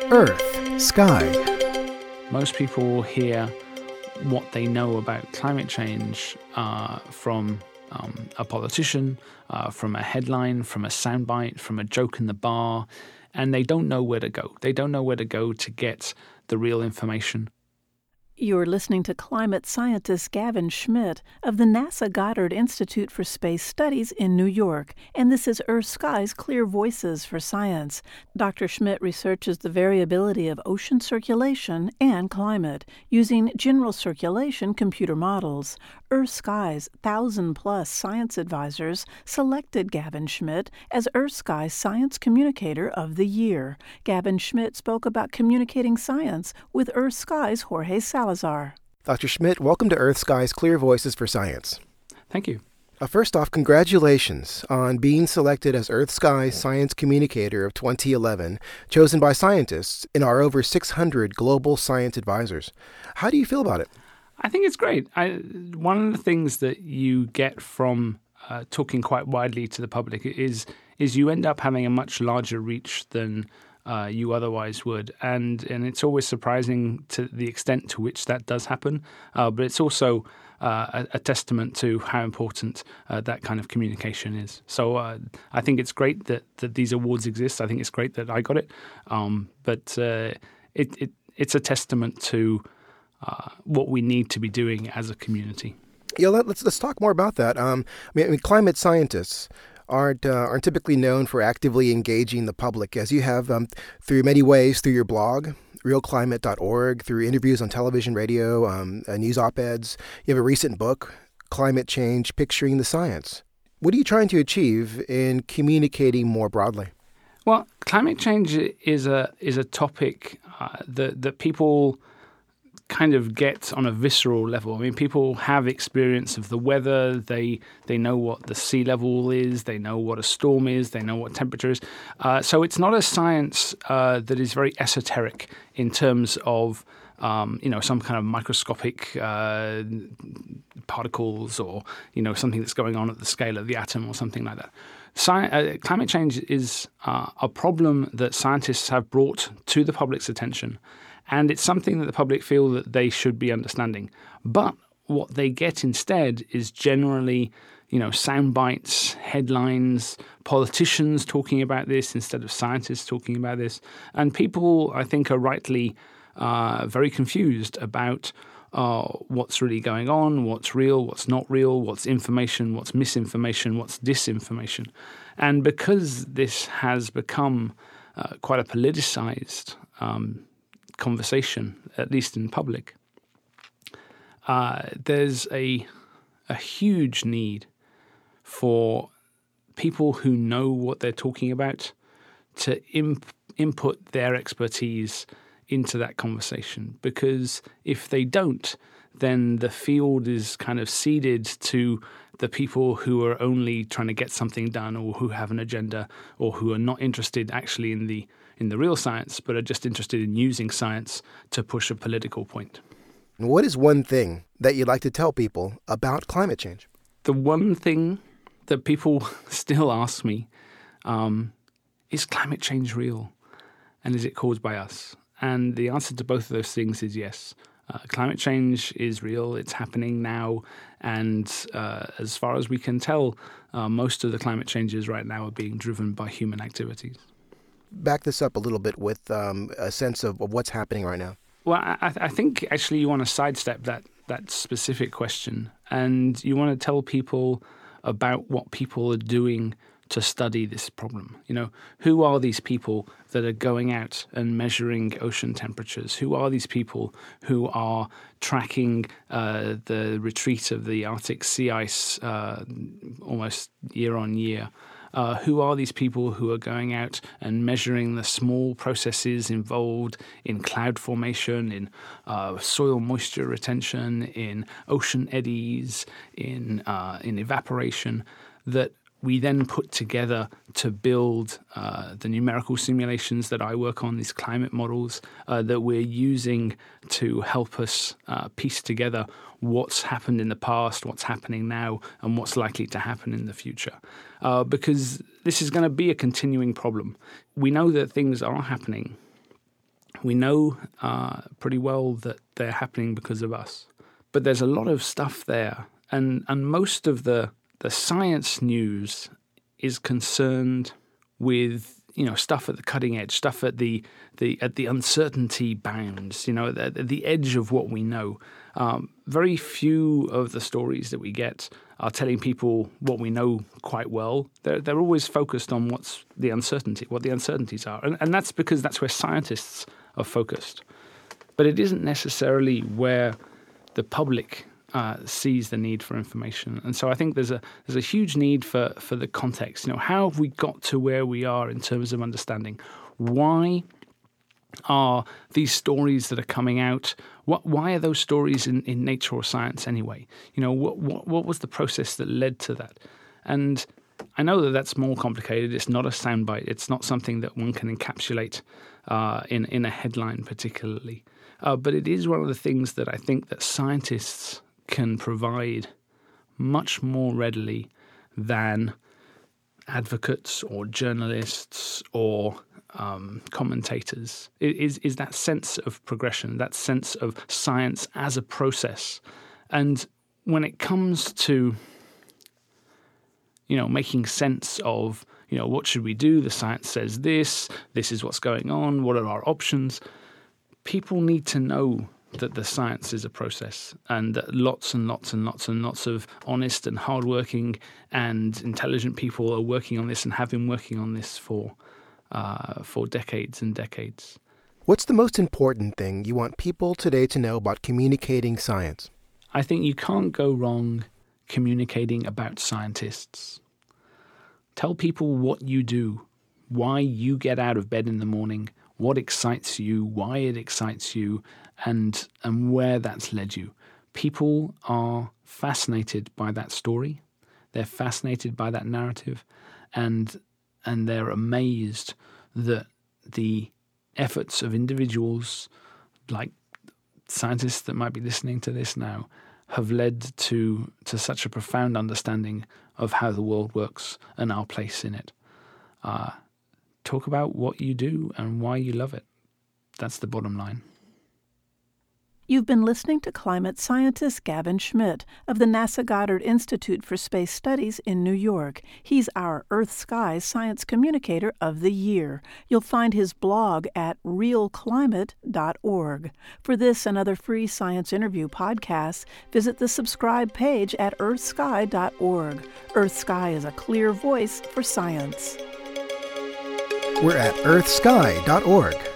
Earth, Sky. Most people hear what they know about climate change from a politician, from a headline, from a soundbite, from a joke in the bar, and they don't know where to go. They don't know where to go to get the real information. You're listening to climate scientist Gavin Schmidt of the NASA Goddard Institute for Space Studies in New York, and this is Earth Sky's Clear Voices for Science. Dr. Schmidt researches the variability of ocean circulation and climate using general circulation computer models. Earth Sky's 1,000-plus science advisors selected Gavin Schmidt as Earth Sky Science Communicator of the Year. Gavin Schmidt spoke about communicating science with Earth Sky's Jorge Salazar. Dr. Schmidt, welcome to Earth Sky's Clear Voices for Science. Thank you. First off, congratulations on being selected as Earth Sky Science Communicator of 2011, chosen by scientists in our over 600 global science advisors. How do you feel about it? I think it's great. One of the things that you get from talking quite widely to the public is you end up having a much larger reach than you otherwise would. And it's always surprising to the extent to which that does happen. But it's also a testament to how important that kind of communication is. So I think it's great that these awards exist. I think it's great that I got it. But it's a testament to what we need to be doing as a community. Yeah, let's talk more about that. I mean, climate scientists aren't typically known for actively engaging the public, as you have through many ways, through your blog, realclimate.org, through interviews on television, radio, news op-eds. You have a recent book, Climate Change, Picturing the Science. What are you trying to achieve in communicating more broadly? Well, climate change is a topic that people kind of get on a visceral level. I mean, people have experience of the weather. They know what the sea level is. They know what a storm is. They know what temperature is. So it's not a science that is very esoteric in terms of some kind of microscopic particles or something that's going on at the scale of the atom or something like that. Climate change is a problem that scientists have brought to the public's attention. And it's something that the public feel that they should be understanding. But what they get instead is generally, sound bites, headlines, politicians talking about this instead of scientists talking about this. And people, I think, are rightly very confused about what's really going on, what's real, what's not real, what's information, what's misinformation, what's disinformation. And because this has become quite a politicized conversation, at least in public, there's a huge need for people who know what they're talking about to input their expertise into that conversation. Because if they don't, then the field is kind of ceded to the people who are only trying to get something done, or who have an agenda, or who are not interested actually in the real science, but are just interested in using science to push a political point. What is one thing that you'd like to tell people about climate change? The one thing that people still ask me is climate change real? And is it caused by us? And the answer to both of those things is yes. Climate change is real. It's happening now. And as far as we can tell, most of the climate changes right now are being driven by human activities. Back this up a little bit with a sense of what's happening right now. Well, I think actually you want to sidestep that specific question, and you want to tell people about what people are doing to study this problem. Who are these people that are going out and measuring ocean temperatures? Who are these people who are tracking the retreat of the Arctic sea ice almost year on year? Who are these people who are going out and measuring the small processes involved in cloud formation, in soil moisture retention, in ocean eddies, in evaporation, that we then put together to build the numerical simulations that I work on, these climate models that we're using to help us piece together what's happened in the past, what's happening now, and what's likely to happen in the future. Because this is going to be a continuing problem. We know that things are happening We know pretty well that they're happening because of us. But there's a lot of stuff there. And most of the science news is concerned with, stuff at the cutting edge, stuff at the uncertainty bounds, at the edge of what we know. Very few of the stories that we get are telling people what we know quite well. They're always focused on what the uncertainties are. And that's because that's where scientists are focused. But it isn't necessarily where the public sees the need for information. And so I think there's a huge need for the context. How have we got to where we are in terms of understanding? Why are these stories that are coming out? Why are those stories in Nature or Science anyway? What was the process that led to that? And I know that that's more complicated. It's not a soundbite. It's not something that one can encapsulate in a headline particularly. But it is one of the things that I think that scientists can provide much more readily than advocates or journalists or commentators. It is that sense of progression, that sense of science as a process. And when it comes to making sense of what should we do, the science says this is what's going on, what are our options, people need to know that the science is a process and that lots and lots and lots and lots of honest and hardworking and intelligent people are working on this and have been working on this for decades and decades. What's the most important thing you want people today to know about communicating science? I think you can't go wrong communicating about scientists. Tell people what you do, why you get out of bed in the morning, what excites you, why it excites you, and where that's led you. People are fascinated by that story. They're fascinated by that narrative, and they're amazed that the efforts of individuals like scientists that might be listening to this now have led to such a profound understanding of how the world works and our place in it. Talk about what you do and why you love it. That's the bottom line. You've been listening to climate scientist Gavin Schmidt of the NASA Goddard Institute for Space Studies in New York. He's our Earth-Sky Science Communicator of the Year. You'll find his blog at realclimate.org. For this and other free science interview podcasts, visit the subscribe page at earthsky.org. Earth-Sky is a clear voice for science. We're at earthsky.org.